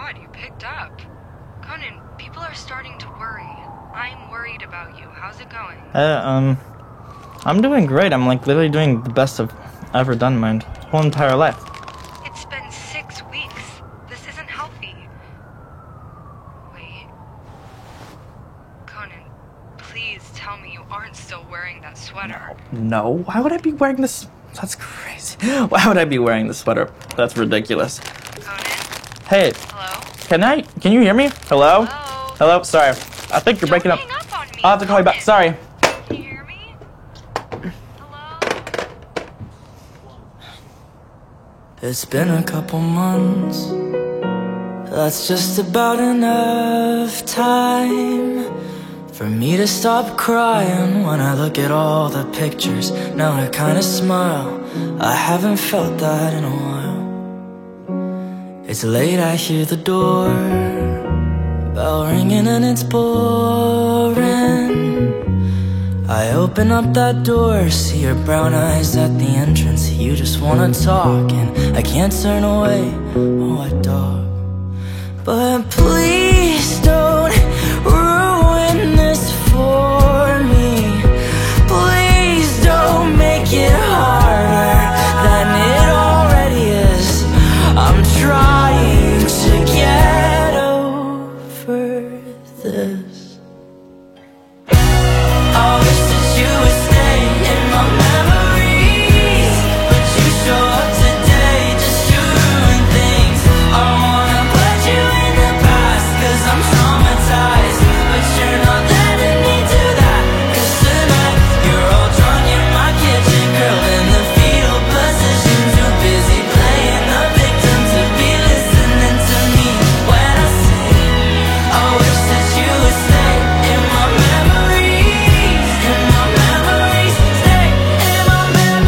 God, you picked up. Conan, people are starting to worry. I'm worried about you. How's it going? I'm doing great. I'm like literally doing the best I've ever done my whole entire life. It's been 6 weeks. This isn't healthy. Wait. Conan, please tell me you aren't still wearing that sweater. No, why would I be wearing this? That's crazy. Why would I be wearing this sweater? That's ridiculous. Conan? Hey, Hello? Can you hear me? Hello? Hello? Hello? Sorry. I think you're breaking up. Don't hang up on me. I'll have to call you back. Sorry. Can you hear me? Hello? It's been a couple months. That's just about enough time for me to stop crying when I look at all the pictures. Now I kinda smile. I haven't felt that in a while. It's late, I hear the door bell ringing and it's boring. I open up that door, see your brown eyes at the entrance. You just wanna talk and I can't turn away. Oh, what dog? But please don't ruin this for me. Please don't make it harder than it already is. I'm trying to get over this. I wish that you would stay in my memories, but you show up today just to ruin things. I wanna put you in the past, cause I'm traumatized, but you're not letting me do that. Cause tonight, you're all drunk in my kitchen, curled in the fetal position, too busy playing the victim to be listening to me when I say, I wish that you would stay in my memories, in my memories, stay in my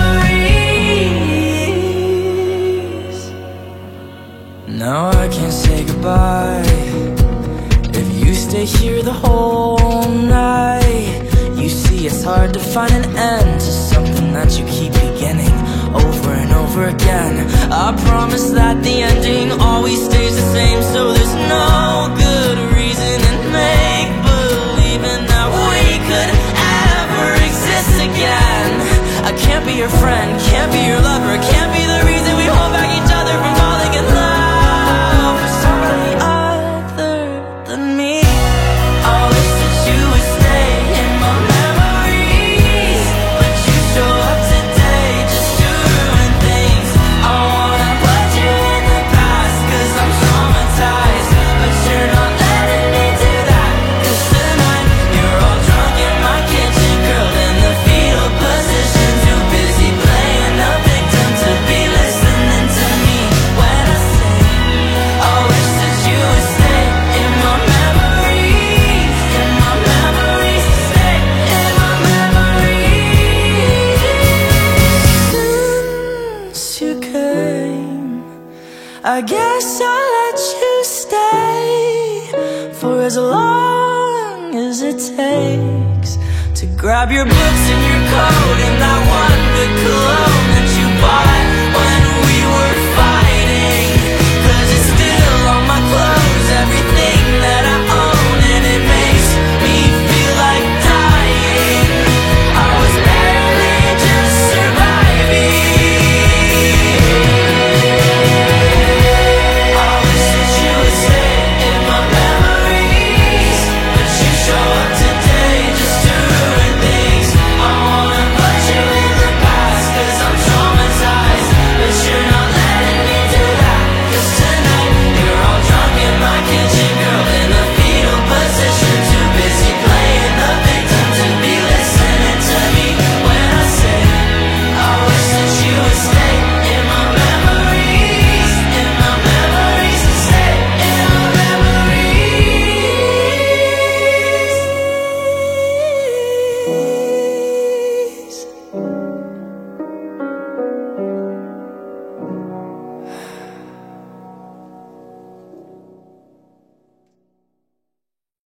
memories. Now I can't say goodbye if you stay here the whole night. You see, it's hard to find an end to something that you keep beginning over and over again. I promise that the ending always stays the same, so there's no good reason in make believing that we could ever exist again. I can't be your friend, can't be your lover, can't be the reason we hold back each other from falling in love with somebody other than me. I wish that you would stay in my memories, but you show up today just to ruin things. I wanna put you in the past, cause I'm traumatized, but you're not letting me do that. Cause tonight, you're all drunk in my kitchen, curled in the fetal position, too busy playing the victim to be listening to me when I say, I wish that you would stay in my memories, in my memories, stay in my memories. Since you came, I guess I'll let you stay for as long as it takes to grab your books and your coat and that one good cologne that you bought